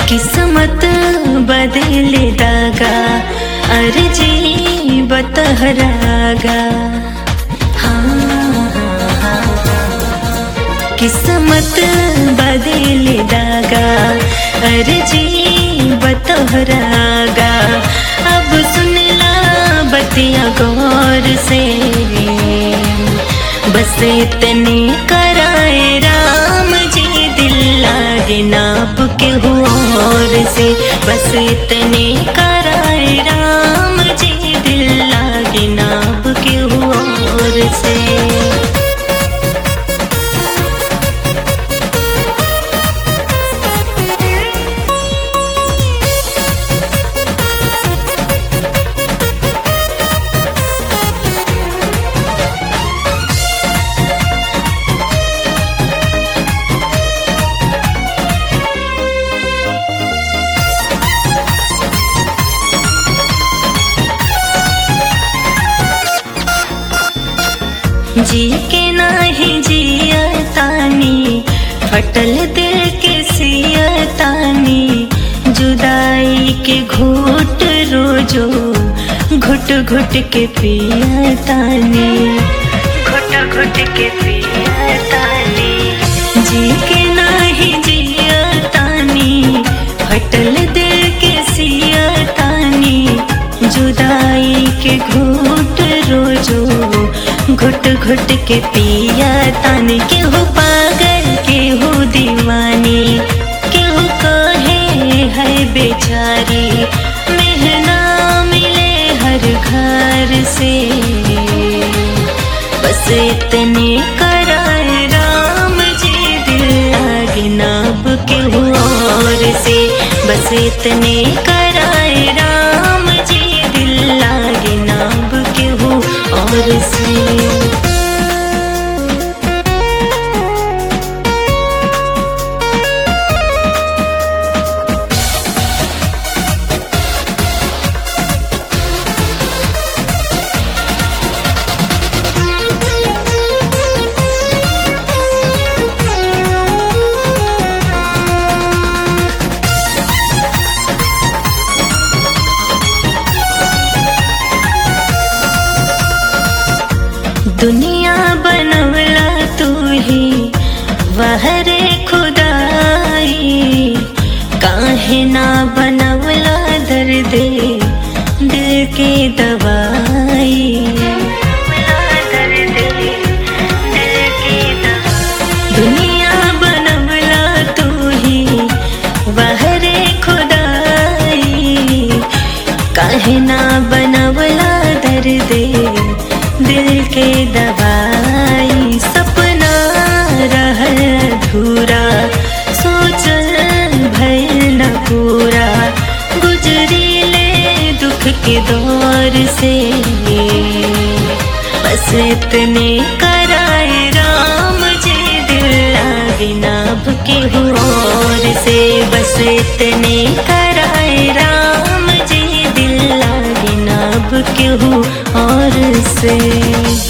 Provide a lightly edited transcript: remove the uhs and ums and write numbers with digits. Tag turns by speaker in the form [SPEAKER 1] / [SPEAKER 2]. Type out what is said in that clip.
[SPEAKER 1] किस्मत बदले दागा अर्जी बतहरागा। किस्मत बदले दागा अर्जी बतहरागा। अब सुनला बतिया गौर से, बस इतने कराए राम जी दिल लागे नाप के और से। बस इतने कराए राम जी दिल लागे नाप के और से। जी के नाही जिया तानी, फटल दिल के सिया तानी। जुदाई के घूट रोजो घुट घुट के पिया तानी, घुट घुट के पिया तानी। जी के नाही जिया तानी, फटल दिल के सिया तानी। जुदाई के घूट रोजो घुट घुट के पिया तानी। केहू पागल केहू दीवानी, केहू कहे है बेचारी। मेहना मिले हर घर से, बस इतने कराए राम जी दिल लागे नाप केहू और से। बस इतने कराए राम जी दिल लागे नाप केहू और से। दुनिया बनवला तू ही वहरे खुदाई। काहे ना बनवला दर्द दिल के दवाई। दुनिया बनवला तू ही वहरे खुदाई। काहे ना बनवला दर्द दिल के दवाई। सपना रहल अधूरा, सोचल भइल न पूरा। गुजरी ले दुख के दौर से, बस इतने कराए राम जी दिल लागे नाप के और से। बस इतने कराए राम जी दिल लागे नाप के और से।